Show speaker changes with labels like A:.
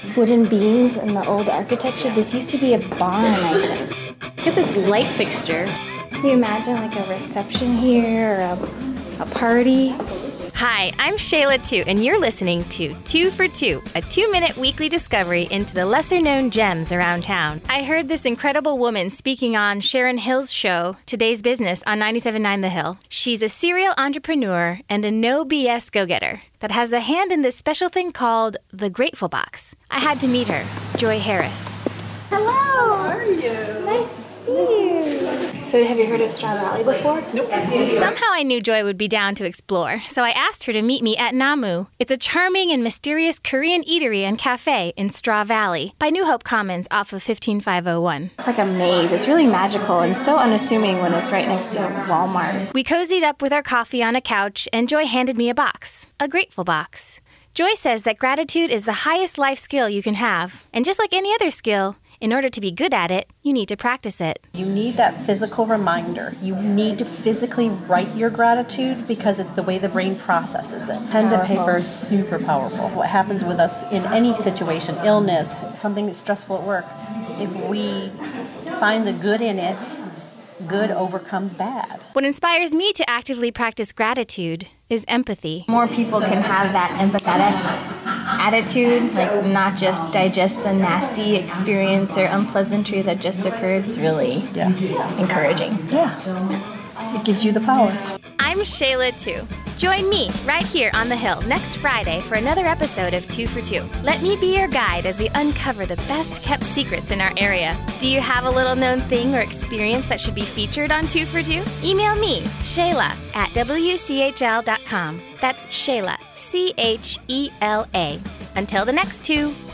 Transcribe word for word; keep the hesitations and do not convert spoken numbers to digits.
A: wooden beams in the old architecture. This used to be a barn, I think.
B: Look at this light fixture.
A: Can you imagine like a reception here or a, a party?
C: Hi, I'm Shayla Tu, and you're listening to Two for Two, a two-minute weekly discovery into the lesser-known gems around town. I heard this incredible woman speaking on Sharon Hill's show, Today's Business, on ninety-seven point nine The Hill. She's a serial entrepreneur and a no-B S go-getter that has a hand in this special thing called the Grateful Box. I had to meet her, Joy Harris.
A: Hello!
D: How are you?
A: Nice to see you. So have you heard of Straw Valley before?
D: Nope.
C: Somehow I knew Joy would be down to explore, so I asked her to meet me at Namu. It's a charming and mysterious Korean eatery and cafe in Straw Valley by New Hope Commons off of fifteen five oh one.
A: It's like a maze. It's really magical and so unassuming when it's right next to Walmart.
C: We cozied up with our coffee on a couch, and Joy handed me a box, a grateful box. Joy says that gratitude is the highest life skill you can have, and just like any other skill, in order to be good at it, you need to practice it.
D: You need that physical reminder. You need to physically write your gratitude because it's the way the brain processes it. Pen to paper is super powerful. What happens with us in any situation, illness, something that's stressful at work, if we find the good in it, good overcomes bad.
C: What inspires me to actively practice gratitude is empathy.
A: More people can have that empathetic attitude, like not just digest the nasty experience or unpleasantry that just occurred. It's really
D: Yeah.
A: encouraging.
D: Yeah. It gives you the power.
C: I'm Shayla Tu. Join me right here on the Hill next Friday for another episode of Two for Two. Let me be your guide as we uncover the best-kept secrets in our area. Do you have a little-known thing or experience that should be featured on Two for Two? Email me, Shayla, at W C H L dot com. That's Shayla, C H E L A. Until the next two.